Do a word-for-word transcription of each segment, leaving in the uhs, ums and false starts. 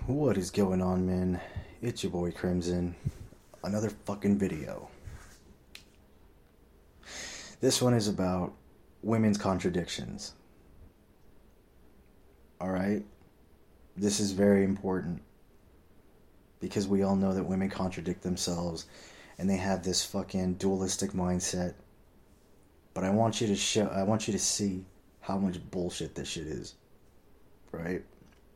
What is going on, man? It's your boy Crimson. Another fucking video. This one is about women's contradictions. Alright? This is very important. Because we all know that women contradict themselves. And they have this fucking dualistic mindset. But I want you to show, I want you to see how much bullshit this shit is. Right?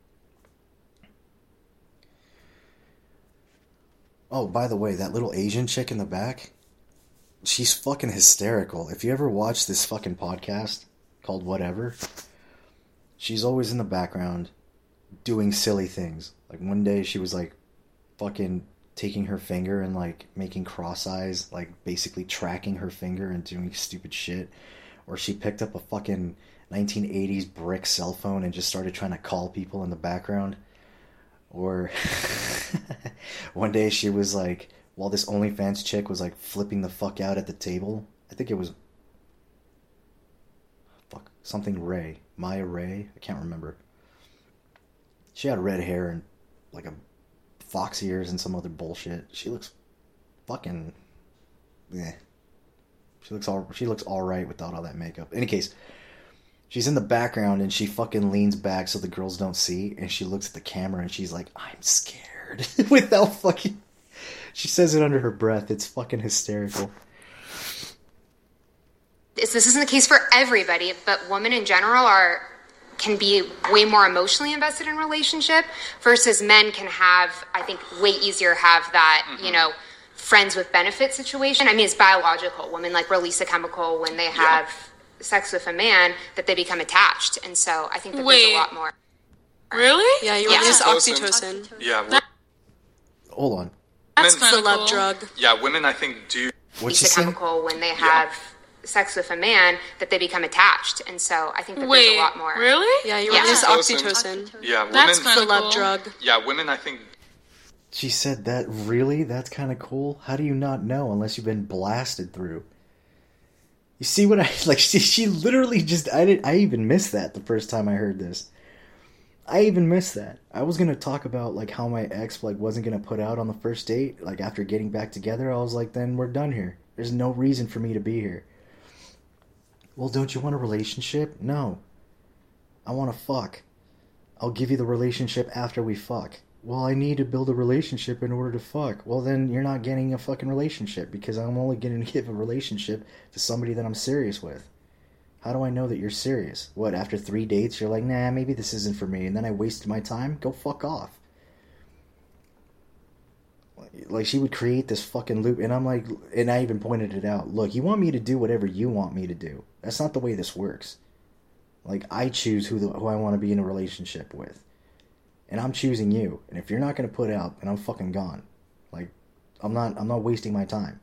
Oh, by the way, that little Asian chick in the back, she's fucking hysterical. If you ever watch this fucking podcast called Whatever, she's always in the background doing silly things. Like one day she was like fucking taking her finger and like making cross eyes, like basically tracking her finger and doing stupid shit. Or she picked up a fucking nineteen eighties brick cell phone and just started trying to call people in the background. Or one day she was like, while this OnlyFans chick was like flipping the fuck out at the table. I think it was fuck something Ray, Maya Ray. I can't remember. She had red hair and like a fox ears and some other bullshit. She looks fucking yeah. She looks all she looks all right without all that makeup. In any case, she's in the background and she fucking leans back so the girls don't see, and she looks at the camera and she's like, I'm scared. Without fucking... She says it under her breath. It's fucking hysterical. This isn't the case for everybody, but women in general are can be way more emotionally invested in a relationship versus men can have, I think, way easier have that, mm-hmm. you know, friends with benefit situation. I mean, it's biological. Women like release a chemical when they have... Yeah. sex with a man that they become attached, and so I think that Wait. there's a lot more. Really? Yeah, you yeah. release oxytocin. oxytocin. Yeah. That, Hold on. That's It's the love cool. drug. Yeah, women I think do What's Release a chemical when they have yeah. sex with a man that they become attached, and so I think that Wait, there's a lot more. Really? Yeah, you Yeah. release Oxytocin. oxytocin. Yeah, women That's It's kinda the love cool. drug. Yeah, women I think She said that, really? That's kind of cool? How do you not know unless you've been blasted through? You see what I... Like, she, she literally just... I did, I even missed that the first time I heard this. I even missed that. I was going to talk about, like, how my ex, like, wasn't going to put out on the first date. Like, after getting back together, I was like, then we're done here. There's no reason for me to be here. Well, don't you want a relationship? No. I want to fuck. I'll give you the relationship after we fuck. Well, I need to build a relationship in order to fuck. Well, then you're not getting a fucking relationship because I'm only going to give a relationship to somebody that I'm serious with. How do I know that you're serious? What, after three dates, you're like, nah, maybe this isn't for me, and then I wasted my time? Go fuck off. Like, she would create this fucking loop, and I'm like, and I even pointed it out. Look, you want me to do whatever you want me to do. That's not the way this works. Like, I choose who, the, who I want to be in a relationship with. And I'm choosing you. And if you're not going to put out, then I'm fucking gone. Like, I'm not I'm not wasting my time.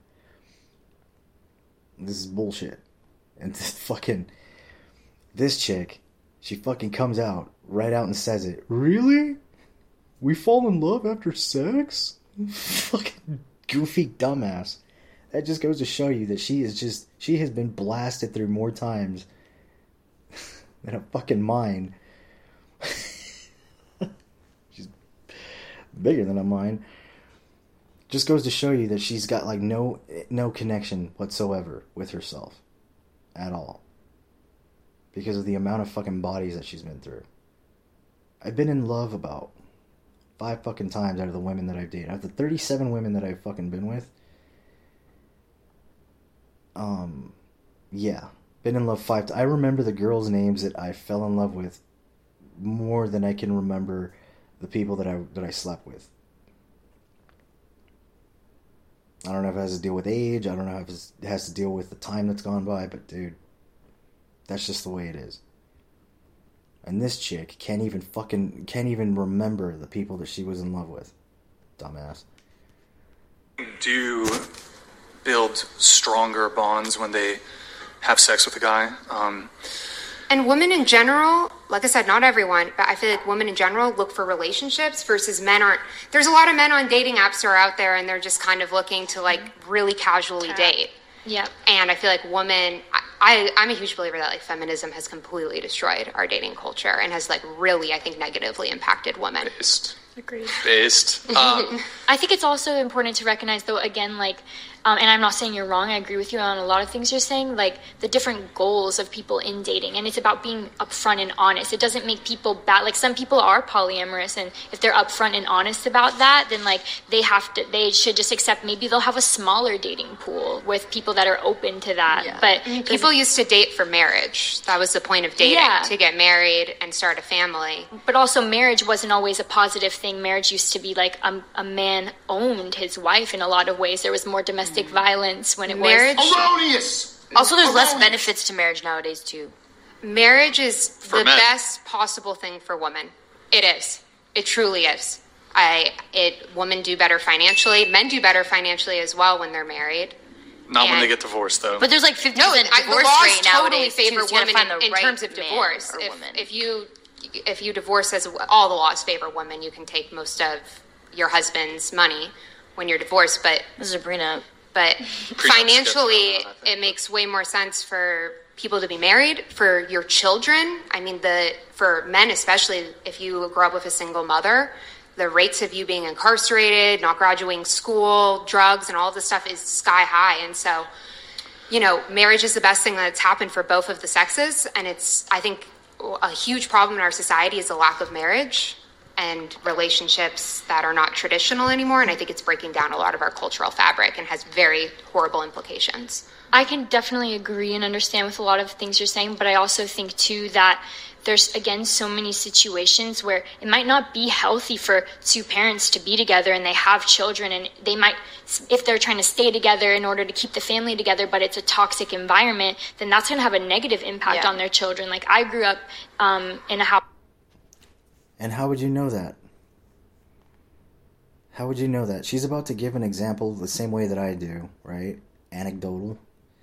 This is bullshit. And this fucking... This chick, she fucking comes out, right out and says it. Really? We fall in love after sex? Fucking goofy dumbass. That just goes to show you that she is just... She has been blasted through more times than a fucking mine. Bigger than a mine. Just goes to show you that she's got like no no connection whatsoever with herself at all, because of the amount of fucking bodies that she's been through. I've been in love about five fucking times out of the women that I've dated. Out of the thirty-seven women that I've fucking been with, um yeah, been in love five times. I remember the girls' names that I fell in love with more than I can remember the people that I that I slept with. I don't know if it has to deal with age. I don't know if it has to deal with the time that's gone by. But dude, that's just the way it is. And this chick can't even fucking can't even remember the people that she was in love with. Dumbass. do build stronger bonds when they have sex with a guy. Um, And women in general, like I said, not everyone, but I feel like women in general look for relationships versus men aren't. There's a lot of men on dating apps that are out there and they're just kind of looking to like really casually date. Yep. And I feel like women, I, I'm a huge believer that like feminism has completely destroyed our dating culture and has like really, I think, negatively impacted women. based. Agreed. based. Um, I think it's also important to recognize, though, again, like, um, and I'm not saying you're wrong. I agree with you on a lot of things you're saying, like the different goals of people in dating. And it's about being upfront and honest. It doesn't make people bad. Like, some people are polyamorous, and if they're upfront and honest about that, then, like, they have to, they should just accept maybe they'll have a smaller dating pool with people that are open to that. Yeah. But I mean, people used to date for marriage. That was the point of dating, Yeah. to get married and start a family. But also, marriage wasn't always a positive thing. Marriage used to be like a, a man owned his wife in a lot of ways. There was more domestic violence when it Marriage- was. Erroneous! Also, there's less Erroneous. benefits to marriage nowadays, too. Marriage is For the men. best possible thing for women. It is. It truly is. I it women do better financially. Men do better financially as well when they're married. not when And- they get divorced, though. But there's like fifty No, percent I, the divorce laws rate totally nowadays, favor too, so you gotta women find in, the in right terms of man divorce. or If, woman. if you if you divorce, as all the laws favor women, you can take most of your husband's money when you're divorced. But This is a prenup. but gets financially, thrown out, I think. it makes way more sense for people to be married, for your children. I mean, the for men especially, if you grow up with a single mother, the rates of you being incarcerated, not graduating school, drugs, and all this stuff is sky high. And so, you know, marriage is the best thing that's happened for both of the sexes. And it's, I think, a huge problem in our society is the lack of marriage and relationships that are not traditional anymore. And I think it's breaking down a lot of our cultural fabric and has very horrible implications. I can definitely agree and understand with a lot of things you're saying, but I also think too that there's, again, so many situations where it might not be healthy for two parents to be together and they have children, and they might, if they're trying to stay together in order to keep the family together, but it's a toxic environment, then that's going to have a negative impact Yeah. on their children. Like, I grew up um, in a house. And how would you know that? How would you know that? She's about to give an example the same way that I do, right? Anecdotal.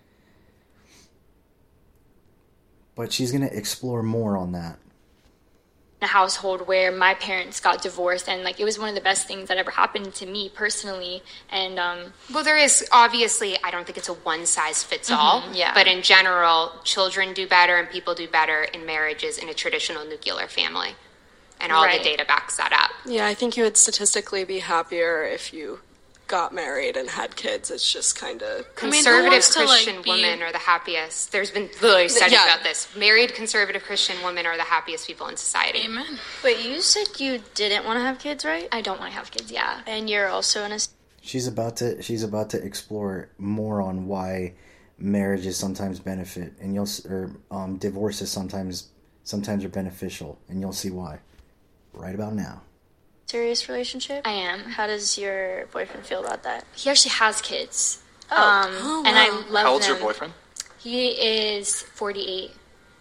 But she's going to explore more on that. a household where my parents got divorced, and like it was one of the best things that ever happened to me personally. And um Well, there is obviously, I don't think it's a one size fits all. yeah. But in general, children do better and people do better in marriages in a traditional nuclear family. And all Right. the data backs that up. Yeah, I think you would statistically be happier if you got married and had kids. It's just kind of... Conservative wants to, like, Christian be- women are the happiest. There's been literally studies Yeah. about this. Married conservative Christian women are the happiest people in society. Amen. Wait, you said you didn't want to have kids, right? I don't want to have kids. Yeah. And you're also in a... She's about to she's about to explore more on why marriages sometimes benefit, and you'll s- or um, divorces sometimes sometimes are beneficial, and you'll see why. Right about now. serious relationship? I am. How does your boyfriend feel about that? He actually has kids. Oh. Um, Oh, and wow. I love How old's them. your boyfriend? He is forty-eight.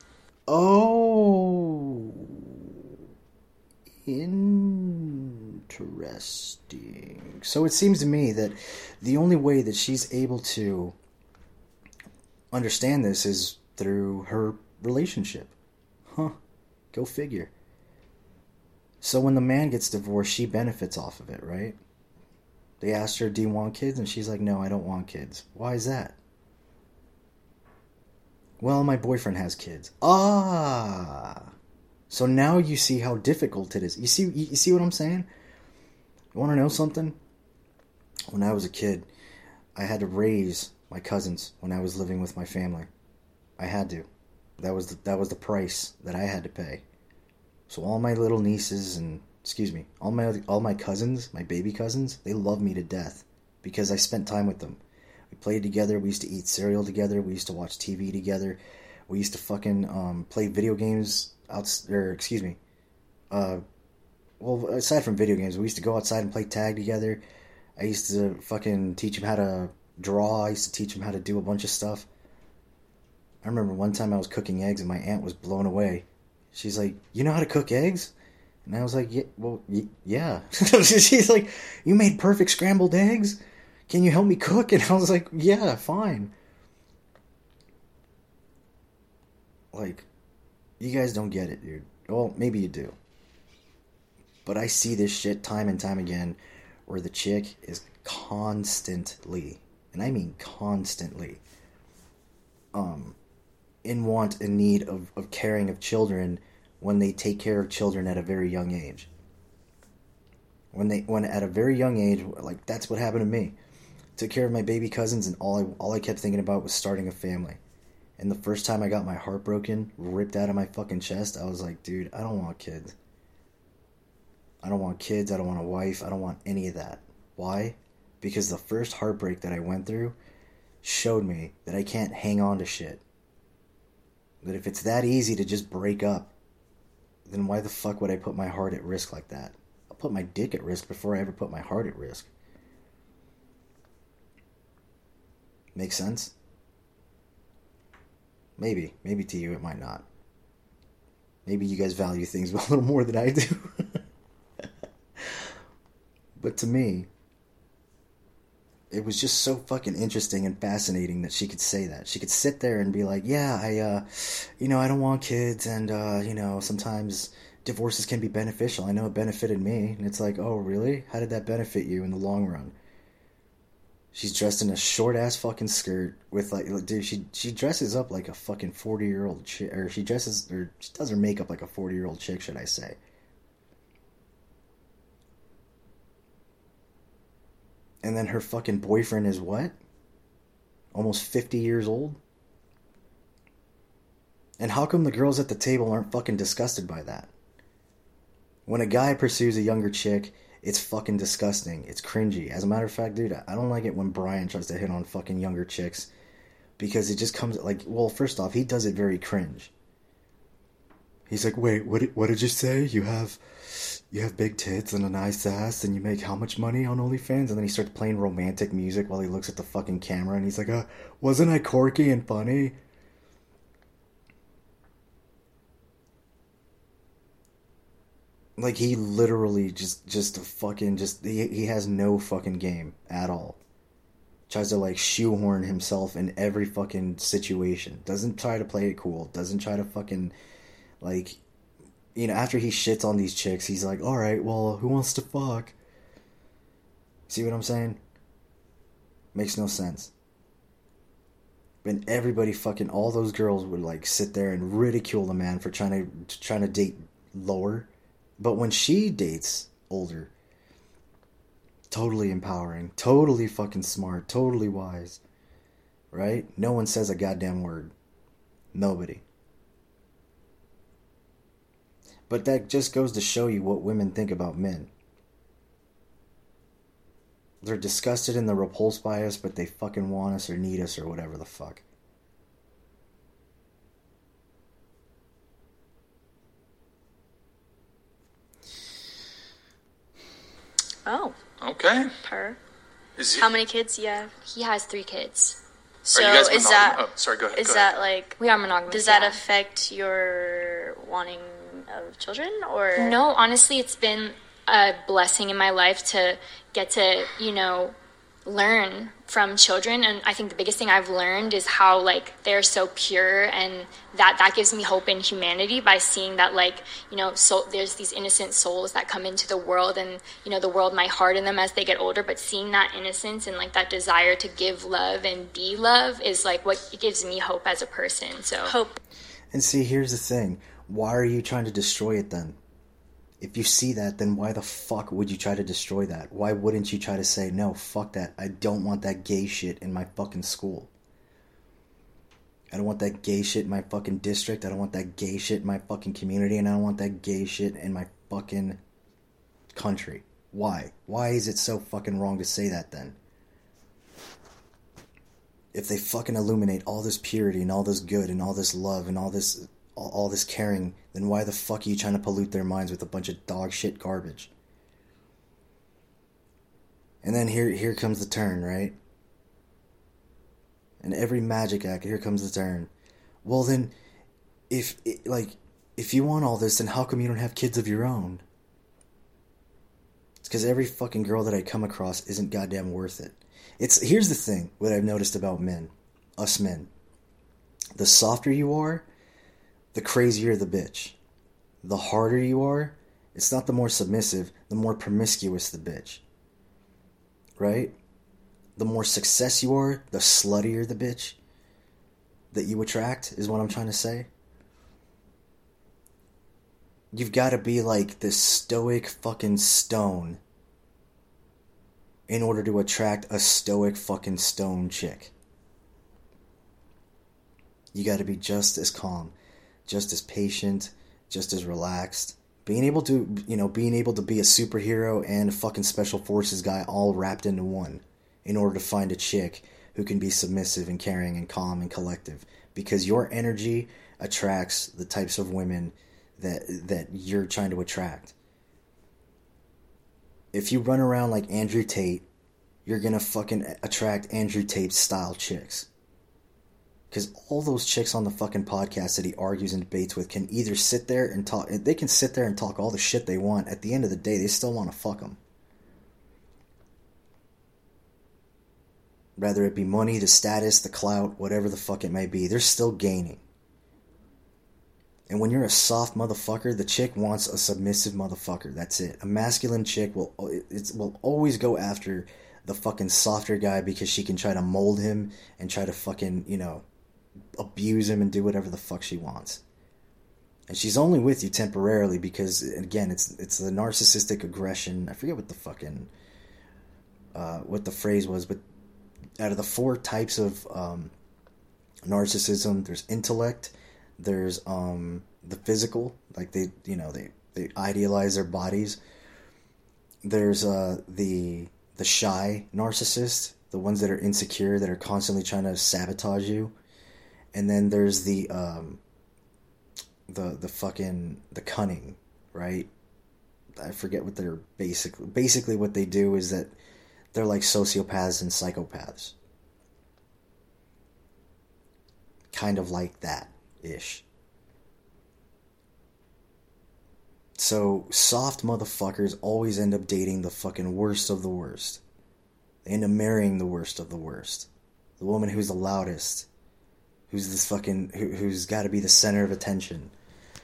Oh, interesting. So it seems to me that the only way that she's able to understand this is through her relationship. Huh. Go figure. So when the man gets divorced, she benefits off of it, right? They asked her, do you want kids? And she's like, no, I don't want kids. Why is that? Well, my boyfriend has kids. Ah. So now you see how difficult it is. You see you see what I'm saying? You want to know something? When I was a kid, I had to raise my cousins when I was living with my family. I had to. That was the, that was the price that I had to pay. So all my little nieces and excuse me, all my all my cousins, my baby cousins, they love me to death because I spent time with them. We played together. We used to eat cereal together. We used to watch T V together. We used to fucking um, play video games out. Or excuse me, uh, well, aside from video games, we used to go outside and play tag together. I used to fucking teach him how to draw. I used to teach him how to do a bunch of stuff. I remember one time I was cooking eggs and my aunt was blown away. She's like, "You know how to cook eggs?" And I was like, "Yeah, well, y- yeah." She's like, "You made perfect scrambled eggs? Can you help me cook?" And I was like, "Yeah, fine." Like, you guys don't get it, dude. Well, maybe you do. But I see this shit time and time again where the chick is constantly, and I mean constantly, um, in want and need of, of caring of children when they take care of children at a very young age. When they, when at a very young age, like that's what happened to me. Took care of my baby cousins, and all I, all I kept thinking about was starting a family. And the first time I got my heart broken, ripped out of my fucking chest, I was like, dude, I don't want kids. I don't want kids, I don't want a wife, I don't want any of that. Why? Because the first heartbreak that I went through showed me that I can't hang on to shit. That if it's that easy to just break up, then why the fuck would I put my heart at risk like that? I'll put my dick at risk before I ever put my heart at risk. Make sense? Maybe. Maybe to you it might not. Maybe you guys value things a little more than I do. But to me, it was just so fucking interesting and fascinating that she could say that. She could sit there and be like, yeah, I, uh, you know, I don't want kids, and, uh, you know, sometimes divorces can be beneficial. I know it benefited me. And it's like, oh, really? How did that benefit you in the long run? She's dressed in a short-ass fucking skirt with, like, dude, she, she dresses up like a fucking forty-year-old chick, or she dresses, or she does her makeup like a forty-year-old chick, should I say. And then her fucking boyfriend is what? Almost fifty years old? And how come the girls at the table aren't fucking disgusted by that? When a guy pursues a younger chick, it's fucking disgusting. It's cringy. As a matter of fact, dude, I don't like it when Brian tries to hit on fucking younger chicks. Because it just comes, like, well, first off, he does it very cringe. He's like, wait, what did, what did you say? You have... You have big tits and a nice ass, and you make how much money on OnlyFans? And then he starts playing romantic music while he looks at the fucking camera, and he's like, uh, wasn't I quirky and funny? Like, he literally just, just a fucking, just, he, he has no fucking game at all. Tries to, like, shoehorn himself in every fucking situation. Doesn't try to play it cool. Doesn't try to fucking, like... You know, after he shits on these chicks, he's like, alright, well, who wants to fuck? See what I'm saying? Makes no sense. And everybody fucking, all those girls would, like, sit there and ridicule the man for trying to, trying to date lower. But when she dates older, totally empowering, totally fucking smart, totally wise. Right? No one says a goddamn word. Nobody. But that just goes to show you what women think about men. They're disgusted and they're repulsed by us, but they fucking want us or need us or whatever the fuck. Oh. Okay. Per. Is he, How many kids do you have? He has three kids. So are you guys is monogam- that oh, sorry, go ahead. is go that ahead. like We are monogamous. does that yeah. affect your wanting of children or No, honestly, it's been a blessing in my life to get to, you know, learn from children. And I think the biggest thing I've learned is how, like, they're so pure, and that that gives me hope in humanity by seeing that, like, you know, so there's these innocent souls that come into the world, and, you know, the world might harden them as they get older, but seeing that innocence and, like, that desire to give love and be love is, like, what gives me hope as a person. So hope? And see, here's the thing. Why are you trying to destroy it then? If you see that, then why the fuck would you try to destroy that? Why wouldn't you try to say, no, fuck that. I don't want that gay shit in my fucking school. I don't want that gay shit in my fucking district. I don't want that gay shit in my fucking community. And I don't want that gay shit in my fucking country. Why? Why is it so fucking wrong to say that then? If they fucking illuminate all this purity and all this good and all this love and all this... all this caring, then why the fuck are you trying to pollute their minds with a bunch of dog shit garbage? And then here here comes the turn, right? And every magic act, here comes the turn. Well then, if, like, if you want all this, then how come you don't have kids of your own? It's because every fucking girl that I come across isn't goddamn worth it. It's, here's the thing, what I've noticed about men. Us men. The softer you are, the crazier the bitch. The harder you are, it's not the more submissive, the more promiscuous the bitch. Right? The more success you are, the sluttier the bitch that you attract, is what I'm trying to say. You've got to be like this stoic fucking stone in order to attract a stoic fucking stone chick. You got to be just as calm, just as patient, just as relaxed. Being able to, you know, being able to be a superhero and a fucking special forces guy all wrapped into one in order to find a chick who can be submissive and caring and calm and collective. Because your energy attracts the types of women that that you're trying to attract. If you run around like Andrew Tate, you're gonna fucking attract Andrew Tate style chicks. Because all those chicks on the fucking podcast that he argues and debates with can either sit there and talk... They can sit there and talk all the shit they want. At the end of the day, they still want to fuck them. Whether it be money, the status, the clout, whatever the fuck it may be, they're still gaining. And when you're a soft motherfucker, the chick wants a submissive motherfucker. That's it. A masculine chick will, it will always go after the fucking softer guy because she can try to mold him and try to fucking, you know... abuse him and do whatever the fuck she wants. And she's only with you temporarily because, again, it's it's the narcissistic aggression. I forget what the fucking uh, what the phrase was, but out of the four types of um, narcissism, there's intellect, there's um, the physical, like they you know they, they idealize their bodies. There's uh, the the shy narcissist, the ones that are insecure, that are constantly trying to sabotage you. And then there's the, um, the, the fucking, the cunning, right? I forget what they're basically, basically what they do is that they're like sociopaths and psychopaths. Kind of like that-ish. So, soft motherfuckers always end up dating the fucking worst of the worst. They end up marrying the worst of the worst. The woman who's the loudest. Who's this fucking, who, who's got to be the center of attention.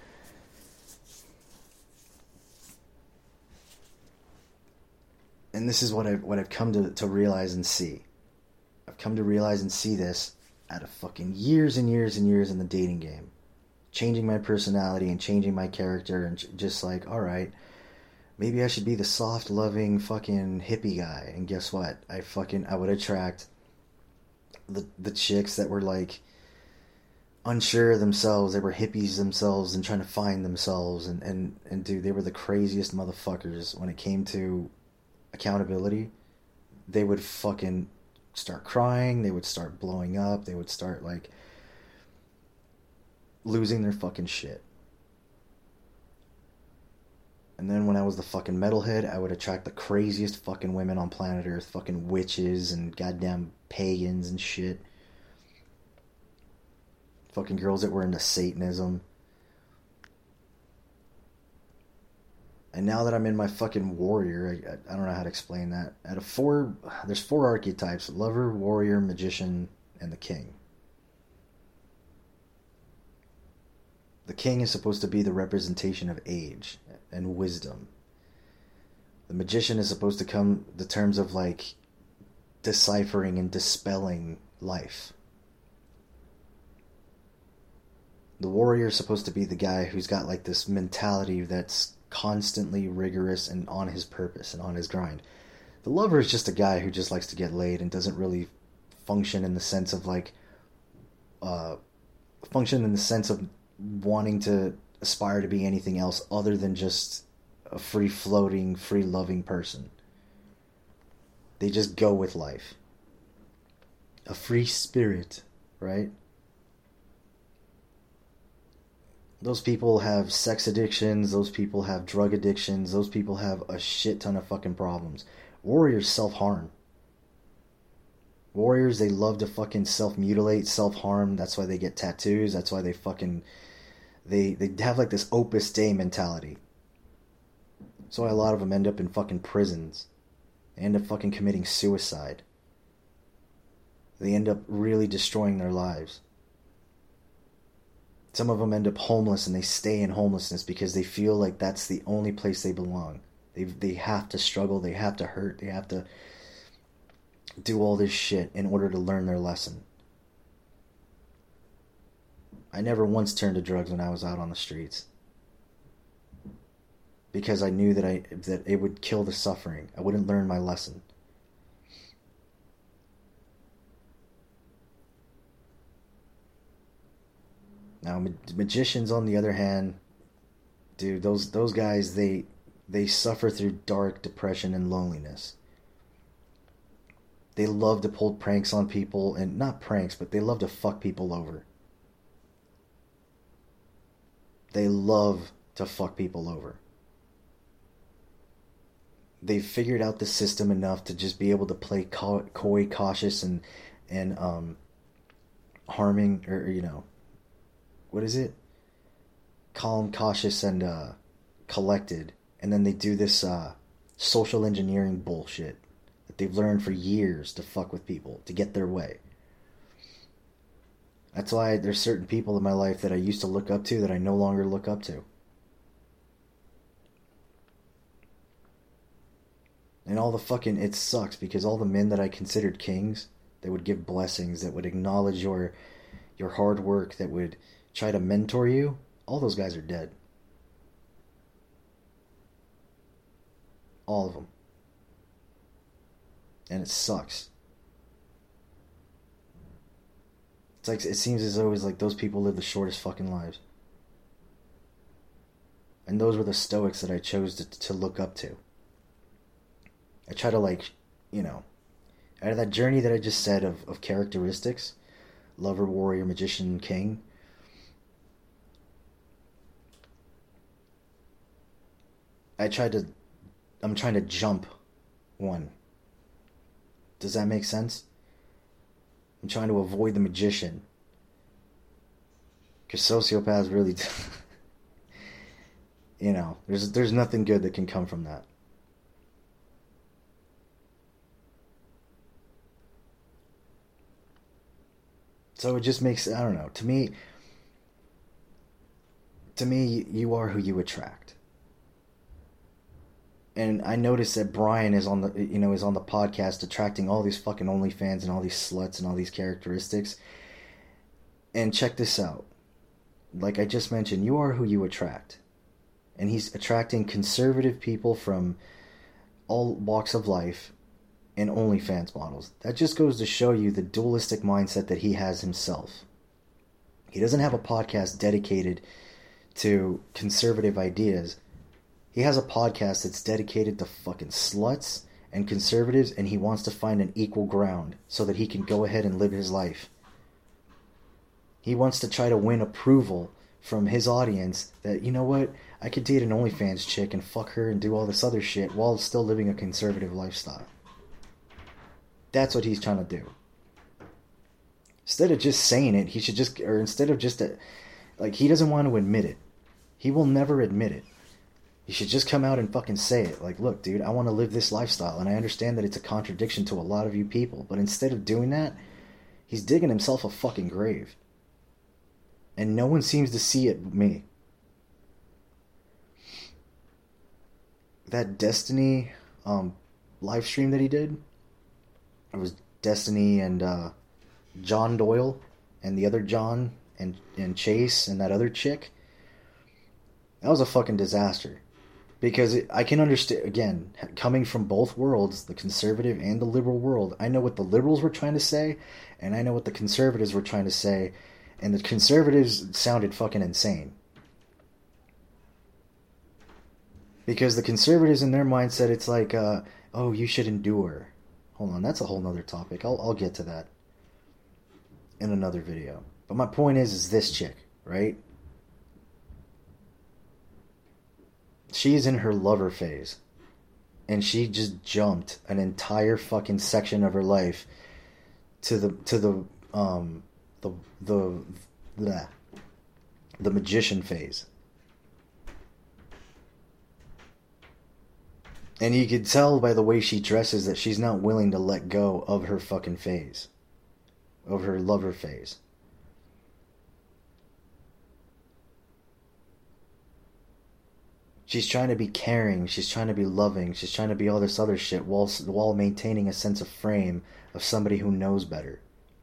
And this is what I've, what I've come to, to realize and see. I've come to realize and see this out of fucking years and years and years in the dating game. Changing my personality and changing my character and just like, alright, maybe I should be the soft, loving, fucking hippie guy. And guess what? I fucking, I would attract the the chicks that were like, unsure of themselves. They were hippies themselves and trying to find themselves, and, and, and dude, they were the craziest motherfuckers when it came to accountability. They would fucking start crying, they would start blowing up, they would start like losing their fucking shit. And then when I was the fucking metalhead, I would attract the craziest fucking women on planet Earth, fucking witches and goddamn pagans and shit. Fucking girls that were into Satanism. And now that I'm in my fucking warrior, I, I don't know how to explain that. Out of four, there's four archetypes: lover, warrior, magician, and the king. The king is supposed to be the representation of age and wisdom. The magician is supposed to come to terms of like deciphering and dispelling life. The warrior is supposed to be the guy who's got like this mentality that's constantly rigorous and on his purpose and on his grind. The lover is just a guy who just likes to get laid and doesn't really function in the sense of like, uh, function in the sense of wanting to aspire to be anything else other than just a free-floating, free-loving person. They just go with life. A free spirit, right? Those people have sex addictions, those people have drug addictions, those people have a shit ton of fucking problems. Warriors self-harm. Warriors, they love to fucking self-mutilate, self-harm. That's why they get tattoos. That's why they fucking... They, they have like this Opus Dei mentality. That's why a lot of them end up in fucking prisons. They end up fucking committing suicide. They end up really destroying their lives. Some of them end up homeless and they stay in homelessness because they feel like that's the only place they belong. They they have to struggle, they have to hurt, they have to do all this shit in order to learn their lesson. I never once turned to drugs when I was out on the streets. Because I knew that I that it would kill the suffering. I wouldn't learn my lesson. Now, ma- magicians, on the other hand, dude, those those guys, they they suffer through dark depression and loneliness. They love to pull pranks on people, and not pranks, but they love to fuck people over. They love to fuck people over. They've figured out the system enough to just be able to play co- coy, cautious, and and um, harming, or you know, what is it? Calm, cautious, and uh, collected, and then they do this uh, social engineering bullshit that they've learned for years to fuck with people to get their way. That's why there's certain people in my life that I used to look up to that I no longer look up to. And all the fucking, it sucks because all the men that I considered kings, that would give blessings, that would acknowledge your your hard work, that would try to mentor you, all those guys are dead. All of them. And it sucks. It's like, it seems as though it's like those people live the shortest fucking lives. And those were the Stoics that I chose to, to look up to. I try to, like, you know, out of that journey that I just said of, of characteristics, lover, warrior, magician, king, I tried to, I'm trying to jump one. Does that make sense? I'm trying to avoid the magician. Because sociopaths really, you know, there's there's nothing good that can come from that. So it just makes, I don't know, to me, to me, you are who you attract. And I noticed that Brian is on the, you know, is on the podcast attracting all these fucking OnlyFans and all these sluts and all these characteristics. And check this out. Like I just mentioned, you are who you attract. And he's attracting conservative people from all walks of life and OnlyFans models. That just goes to show you the dualistic mindset that he has himself. He doesn't have a podcast dedicated to conservative ideas. He has a podcast that's dedicated to fucking sluts and conservatives, and he wants to find an equal ground so that he can go ahead and live his life. He wants to try to win approval from his audience that, you know what, I could date an OnlyFans chick and fuck her and do all this other shit while still living a conservative lifestyle. That's what he's trying to do. Instead of just saying it, he should just, or instead of just, a, like, he doesn't want to admit it. He will never admit it. He should just come out and fucking say it. Like, look, dude, I want to live this lifestyle, and I understand that it's a contradiction to a lot of you people, but instead of doing that, he's digging himself a fucking grave. And no one seems to see it but me. That Destiny um, live stream that he did, it was Destiny and uh, John Doyle and the other John and, and Chase and that other chick. That was a fucking disaster. Because it, I can understand, again, coming from both worlds, the conservative and the liberal world, I know what the liberals were trying to say, and I know what the conservatives were trying to say, and the conservatives sounded fucking insane. Because the conservatives in their mindset, it's like, uh, oh, you should endure. Hold on, that's a whole nother topic. I'll, I'll get to that in another video. But my point is, is this chick, right? She's in her lover phase. And she just jumped an entire fucking section of her life to the, to the, um, the, the, the, the magician phase. And you could tell by the way she dresses that she's not willing to let go of her fucking phase. Of her lover phase. She's trying to be caring, she's trying to be loving, she's trying to be all this other shit while, while maintaining a sense of frame of somebody who knows better.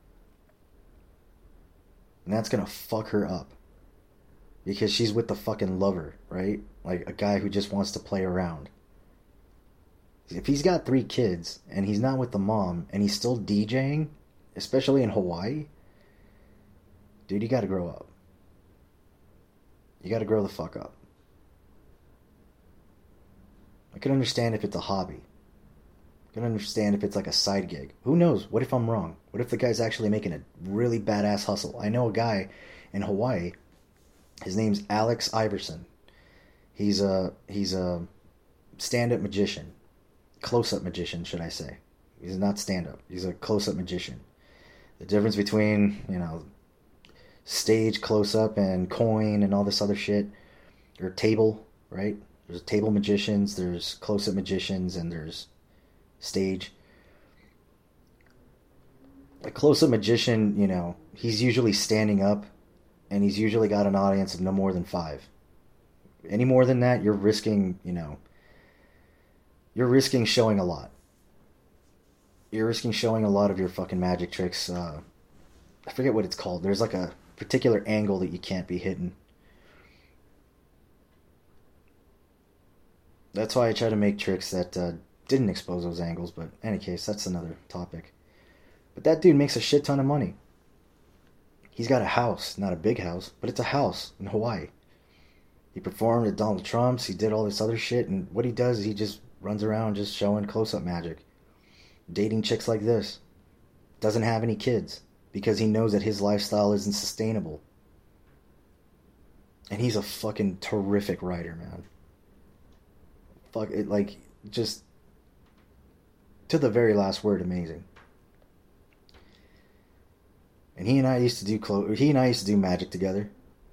And that's gonna fuck her up. Because she's with the fucking lover, right? Like a guy who just wants to play around. If he's got three kids, and he's not with the mom, and he's still DJing, especially in Hawaii, dude, you gotta grow up. You gotta grow the fuck up. I can understand if it's a hobby. I can understand if it's like a side gig. Who knows? What if I'm wrong? What if the guy's actually making a really badass hustle? I know a guy in Hawaii. His name's Alex Iverson. He's a he's a stand-up magician, close-up magician, should I say? He's not stand-up. He's a close-up magician. The difference between, you know, stage close-up and coin and all this other shit, or table, right? There's table magicians, there's close-up magicians, and there's stage. A close-up magician, you know, he's usually standing up, and he's usually got an audience of no more than five. Any more than that, you're risking, you know, you're risking showing a lot. You're risking showing a lot of your fucking magic tricks. Uh, I forget what it's called. There's like a particular angle that you can't be hitting. That's why I try to make tricks that uh, didn't expose those angles, but in any case, that's another topic. But that dude makes a shit ton of money. He's got a house, not a big house, but it's a house in Hawaii. He performed at Donald Trump's, he did all this other shit, and what he does is he just runs around just showing close-up magic. Dating chicks like this. Doesn't have any kids, because he knows that his lifestyle isn't sustainable. And he's a fucking terrific writer, man. Fuck it, like, just to the very last word, amazing. And he and I used to do clo- he and I used to do magic together.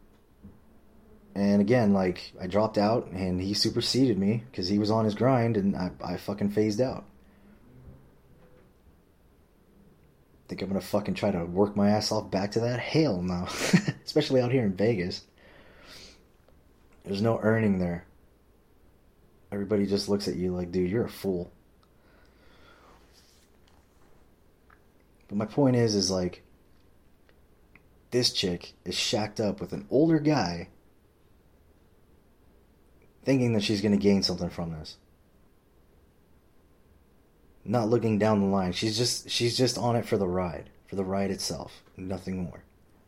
And again, like, I dropped out and he superseded me because he was on his grind and I, I fucking phased out. Think I'm gonna fucking try to work my ass off back to that? Hell no. Especially out here in Vegas. There's no earning there. Everybody just looks at you like, dude, you're a fool. But my point is, is like, this chick is shacked up with an older guy thinking that she's going to gain something from this. Not looking down the line. She's just she's just on it for the ride. For the ride itself. Nothing more.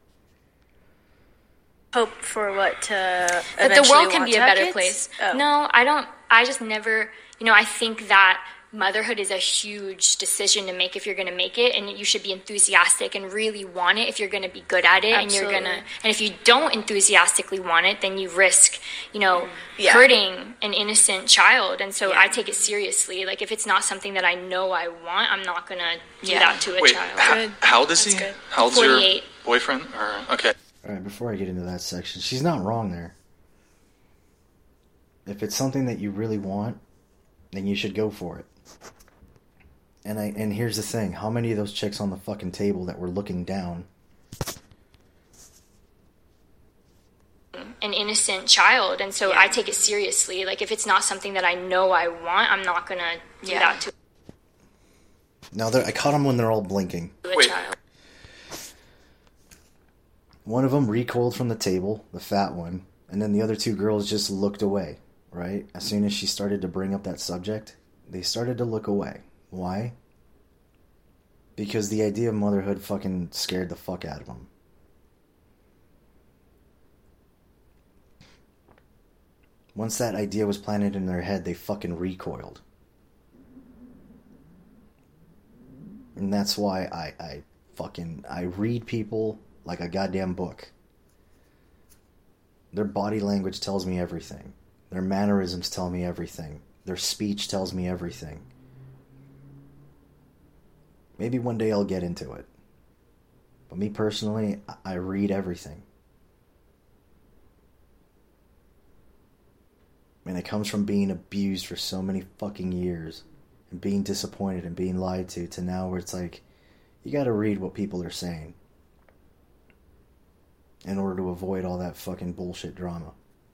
Hope for what to That the eventually world can want be a to have better kids? place. Oh. No, I don't. I just never, you know, I think that motherhood is a huge decision to make if you're going to make it, and you should be enthusiastic and really want it if you're going to be good at it. Absolutely. And you're going to, and if you don't enthusiastically want it, then you risk, you know, Yeah. hurting an innocent child. And so Yeah. I take it seriously. Like, if it's not something that I know I want, I'm not going to do Yeah. that to a Wait, child. h- Good. how old is That's he? good. How old's your forty-eight. boyfriend? Or okay. Alright, before I get into that section, she's not wrong there. If it's something that you really want, then you should go for it. And I and here's the thing, how many of those chicks on the fucking table that were looking down? An innocent child. And so I take it seriously. Like, if it's not something that I know I want, I'm not going to do Yeah. that to No, they're- I caught them when they're all blinking. a Wait. child. One of them recoiled from the table, the fat one, and then the other two girls just looked away, right? As soon as she started to bring up that subject, they started to look away. Why? Because the idea of motherhood fucking scared the fuck out of them. Once that idea was planted in their head, they fucking recoiled. And that's why I, I fucking, I read people like a goddamn book. Their body language tells me everything. Their mannerisms tell me everything. Their speech tells me everything. Maybe one day I'll get into it. But me personally, I read everything. And it comes from being abused for so many fucking years. And being disappointed and being lied to, to now where it's like, you gotta read what people are saying. In order to avoid all that fucking bullshit drama.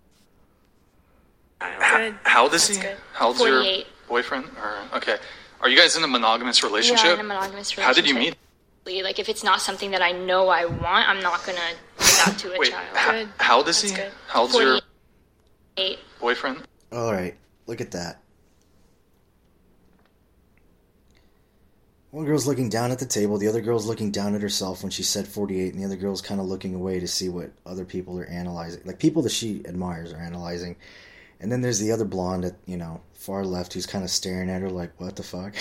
H- how old is That's he? good. How old's your forty-eight. boyfriend? Or okay, are you guys in a monogamous relationship? Yeah, in a monogamous relationship. How did you meet? Like, if it's not something that I know I want, I'm not going to do that to a Wait, child. h- Good. how old is That's he? good. How old's your forty-eight. boyfriend? Alright, look at that. One girl's looking down at the table, the other girl's looking down at herself when she said forty-eight, and the other girl's kind of looking away to see what other people are analyzing. Like, people that she admires are analyzing. And then there's the other blonde at, you know, far left who's kind of staring at her like, what the fuck?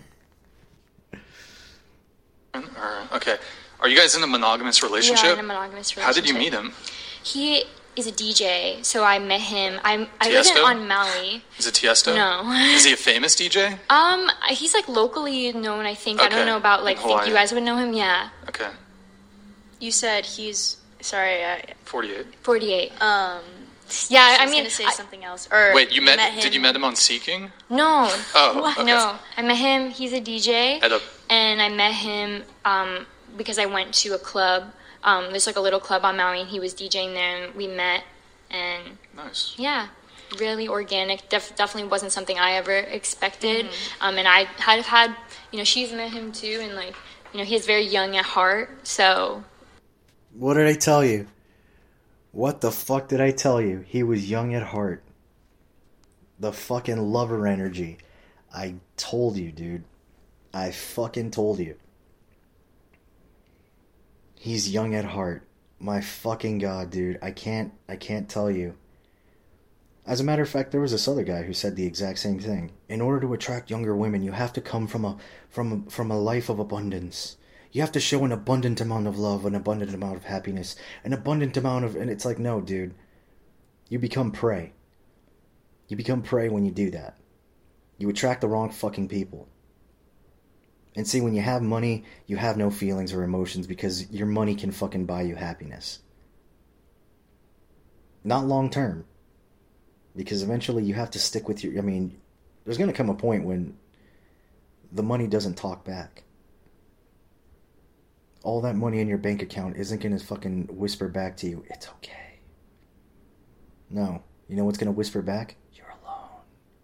Or, okay. Are you guys in a monogamous relationship? Yeah, in a monogamous relationship. How did you meet him? He is a D J, so I met him. I'm, I live in, on Maui. Is it Tiesto? No. Is he a famous D J? Um, he's like locally known, I think. Okay. I don't know about, like, In think Hawaii. you guys would know him, yeah. Okay. You said he's sorry. I, forty-eight. forty-eight. um. Yeah, I I was mean, gonna say I- something else. Or Wait, you met, met him. did you met him on Seeking? No. Oh, okay. No. I met him, he's a D J. At a, And I met him um, because I went to a club. Um, there's like a little club on Maui, and he was DJing there, and we met. And nice. yeah, really organic. Def- definitely wasn't something I ever expected. Mm-hmm. Um, and I had had, you know, she's met him too, and like, you know, he's very young at heart. So What did I tell you? What the fuck did I tell you? He was young at heart. The fucking lover energy. I told you, dude. I fucking told you. He's young at heart. My fucking god, dude. I can't, I can't tell you. As a matter of fact, there was this other guy who said the exact same thing. In order to attract younger women, you have to come from a, from a, from a life of abundance. You have to show an abundant amount of love, an abundant amount of happiness, an abundant amount of... And it's like, no, dude. You become prey. You become prey when you do that. You attract the wrong fucking people. And see, when you have money, you have no feelings or emotions because your money can fucking buy you happiness. Not long term. Because eventually you have to stick with your... I mean, there's going to come a point when the money doesn't talk back. All that money in your bank account isn't going to fucking whisper back to you, it's okay. No. You know what's going to whisper back? You're alone.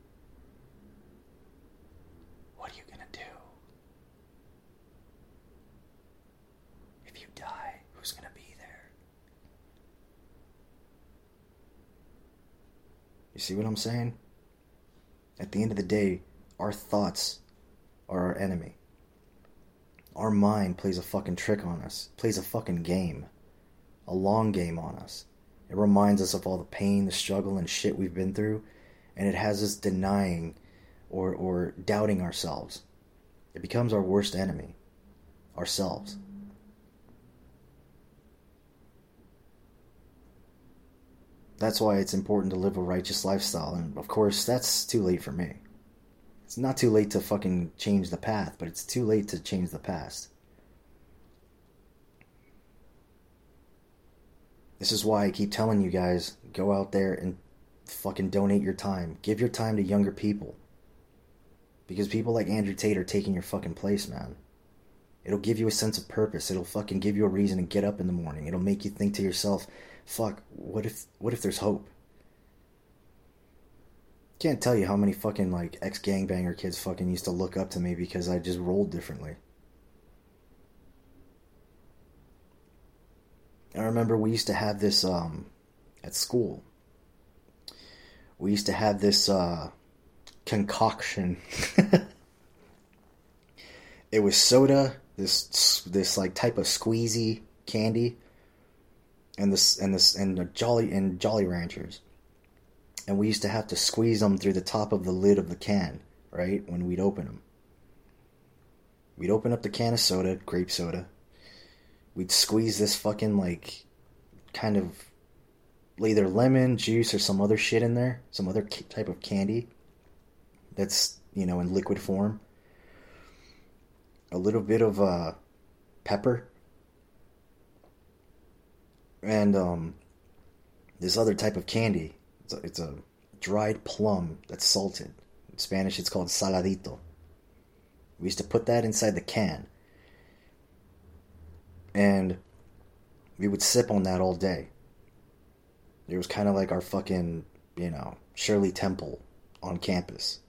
What are you going to do? If you die, who's going to be there? You see what I'm saying? At the end of the day, our thoughts are our enemy. Our mind plays a fucking trick on us. Plays a fucking game. A long game on us. It reminds us of all the pain, the struggle, and shit we've been through. And it has us denying or, or doubting ourselves. It becomes our worst enemy. Ourselves. That's why it's important to live a righteous lifestyle. And of course, that's too late for me. It's not too late to fucking change the path, but it's too late to change the past. This is why I keep telling you guys, go out there and fucking donate your time. Give your time to younger people. Because people like Andrew Tate are taking your fucking place, man. It'll give you a sense of purpose. It'll fucking give you a reason to get up in the morning. It'll make you think to yourself, fuck, what if what if there's hope? Can't tell you how many fucking, like, ex-gangbanger kids fucking used to look up to me because I just rolled differently. I remember we used to have this, um, at school. We used to have this, uh, concoction. It was soda, this, this, like, type of squeezy candy, and this, and this, and the Jolly, and Jolly Ranchers. And we used to have to squeeze them through the top of the lid of the can, right? When we'd open them. We'd open up the can of soda, grape soda. We'd squeeze this fucking, like, kind of either lemon juice or some other shit in there. Some other type of candy that's, you know, in liquid form. A little bit of uh, pepper. And um, this other type of candy. It's a, it's a dried plum that's salted. In Spanish, it's called saladito. We used to put that inside the can. And we would sip on that all day. It was kind of like our fucking, you know, Shirley Temple on campus.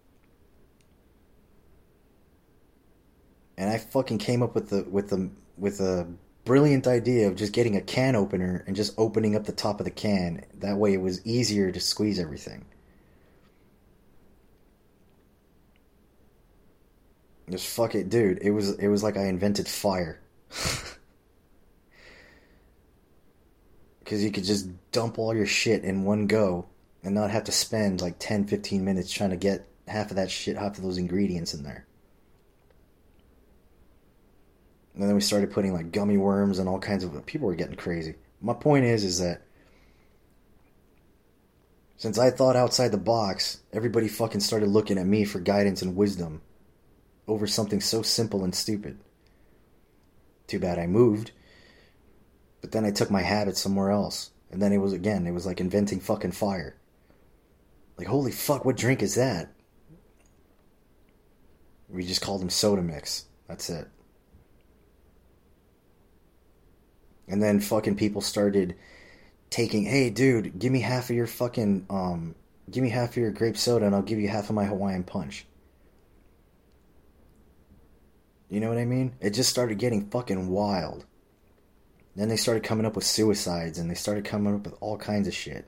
And I fucking came up with the with the with a brilliant idea of just getting a can opener and just opening up the top of the can. That way it was easier to squeeze everything. Just fuck it, dude. It was it was like I invented fire. Because you could just dump all your shit in one go and not have to spend like ten, fifteen minutes trying to get half of that shit, half of those ingredients in there. And then we started putting like gummy worms and all kinds of... People were getting crazy. My point is, is that since I thought outside the box, everybody fucking started looking at me for guidance and wisdom over something so simple and stupid. Too bad I moved. But then I took my habits somewhere else. And then it was, again, it was like inventing fucking fire. Like, holy fuck, what drink is that? We just called them soda mix. That's it. And then fucking people started taking, hey, dude, give me half of your fucking, um, give me half of your grape soda and I'll give you half of my Hawaiian punch. You know what I mean? It just started getting fucking wild. Then they started coming up with suicides, and they started coming up with all kinds of shit.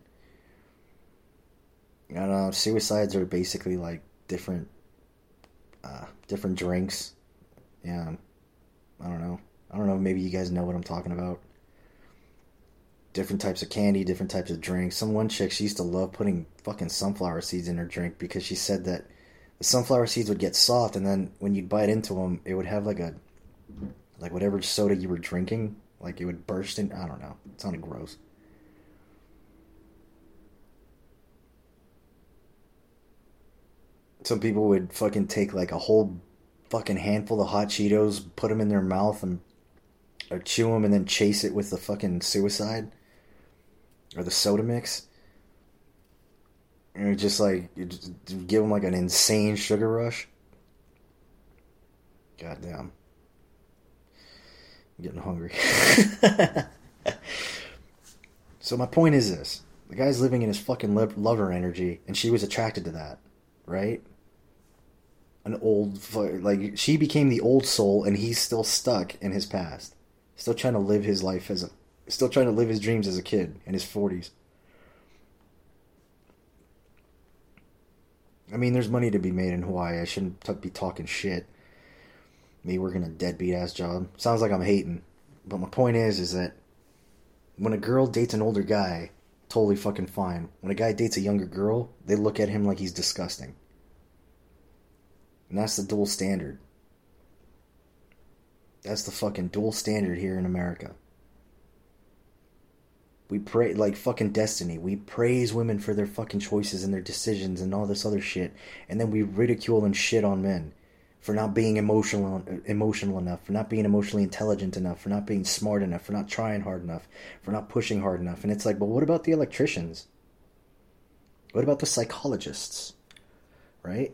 I don't know, suicides are basically like different, uh, different drinks. Yeah, I don't know. I don't know, maybe you guys know what I'm talking about. Different types of candy, different types of drinks. Some one chick, she used to love putting fucking sunflower seeds in her drink because she said that the sunflower seeds would get soft, and then when you'd bite into them, it would have like a, like whatever soda you were drinking, like it would burst in. I don't know. It sounded gross. Some people would fucking take like a whole fucking handful of hot Cheetos, put them in their mouth and or chew them, and then chase it with the fucking suicide or the soda mix. And it just like it just give them like an insane sugar rush. Goddamn, I'm getting hungry. So my point is this: the guy's living in his fucking lover energy, and she was attracted to that, right? An old, like, she became the old soul, and he's still stuck in his past. Still trying to live his life as a, still trying to live his dreams as a kid in his forties. I mean, there's money to be made in Hawaii. I shouldn't t- be talking shit. Me working a deadbeat ass job. Sounds like I'm hating. But my point is, is that when a girl dates an older guy, totally fucking fine. When a guy dates a younger girl, they look at him like he's disgusting. And that's the dual standard. That's the fucking dual standard here in America. We pray, like fucking Destiny, we praise women for their fucking choices and their decisions and all this other shit. And then we ridicule and shit on men for not being emotional emotional enough, for not being emotionally intelligent enough, for not being smart enough, for not trying hard enough, for not pushing hard enough. And it's like, but what about the electricians? What about the psychologists? Right?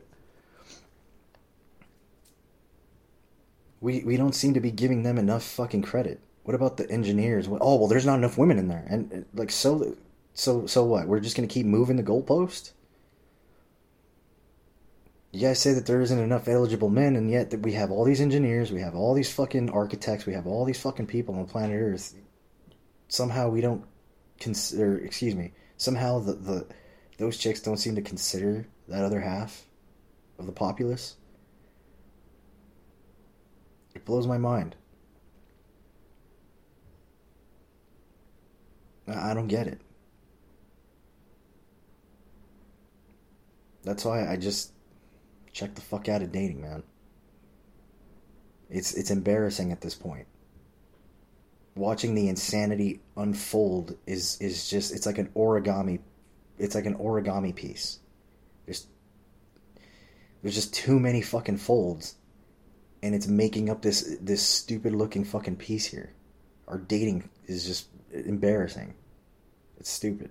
We we don't seem to be giving them enough fucking credit. What about the engineers? Oh, well, there's not enough women in there. And, like, so, so, so what? We're just going to keep moving the goalpost? You guys say that there isn't enough eligible men, and yet that we have all these engineers, we have all these fucking architects, we have all these fucking people on planet Earth. Somehow we don't consider, excuse me, somehow the, the those chicks don't seem to consider that other half of the populace. It blows my mind. I don't get it. That's why I just check the fuck out of dating, man. It's it's embarrassing at this point. Watching the insanity unfold is is just, it's like an origami it's like an origami piece. There's there's just too many fucking folds, and it's making up this this stupid looking fucking piece here. Our dating is just embarrassing. It's stupid.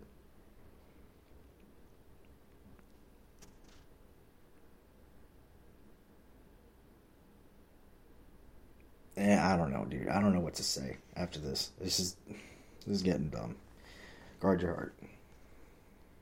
Yeah, I don't know, dude. I don't know what to say after this. This is this is getting dumb. Guard your heart.